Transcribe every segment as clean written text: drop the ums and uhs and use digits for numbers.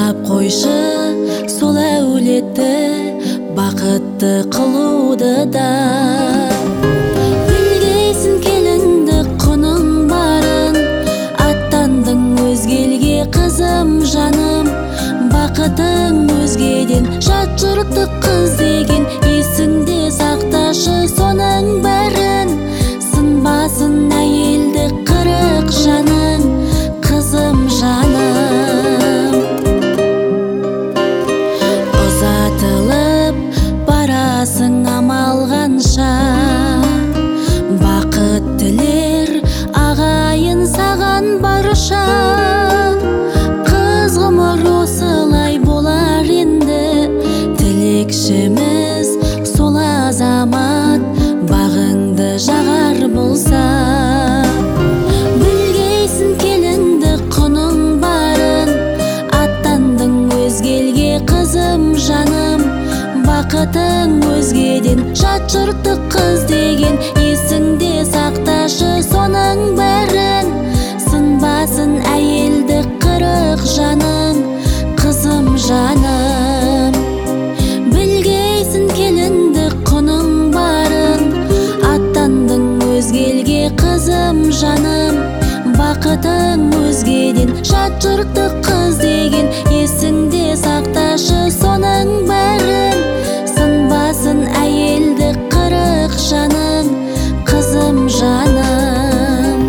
сынап қойшы сол әулетті бақытты қылуды да. Білгейсің келінді құның барын, аттандың өзгелге қызым жаным. Бақытың өзгеден жат жұрттық қыз деген, есіңде сақташы соның бәрін. Сынбасын әйелді қырық жаның, қызым жаным. Ұзатылып барасың амал қанша, бақыт тілер ағайын саған барша. Қыз ғұмыр осылай болар енді, тілекшіміз сол азамат бағыңды жағар болса. Білгейсің келінді құның барын, аттандың өзгелге қызым жаным. Бақытың өзгеден жат жұрттық қыз деген, есіңде сақташы соның бәрін. Сынбасын әйелді қырық жаның, қызым жаным. Білгейсің келінді құның барын, аттандың өзгелге қызым жаным. Бақытың өзгеден жат жұрттық қыз деген, есіңде сақташы соның бәрін. Сынбасын әйелді қырық жаның, қызым жаным.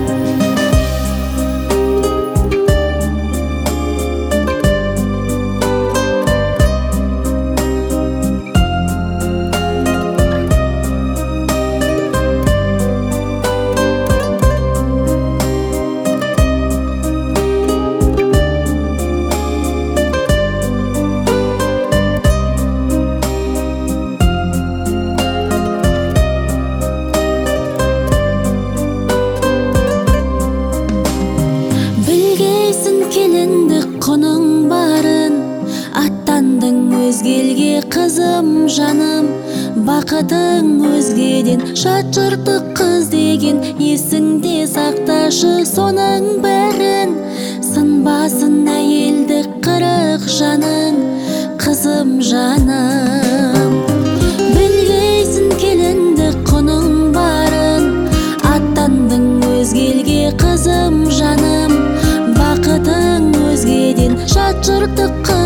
Келінді құның барын, аттандың өзгелге қызым жаным. Бақытың өзгеден жат жұрттық қыз деген, есіңде сақташы соның бәрін. Сынбасын әйелді қырық жаның, қызым жаным. Білгейсің келінді құның барын, аттандың өзгелге қызым жаным. Бақытың өзгеден жат жұрттық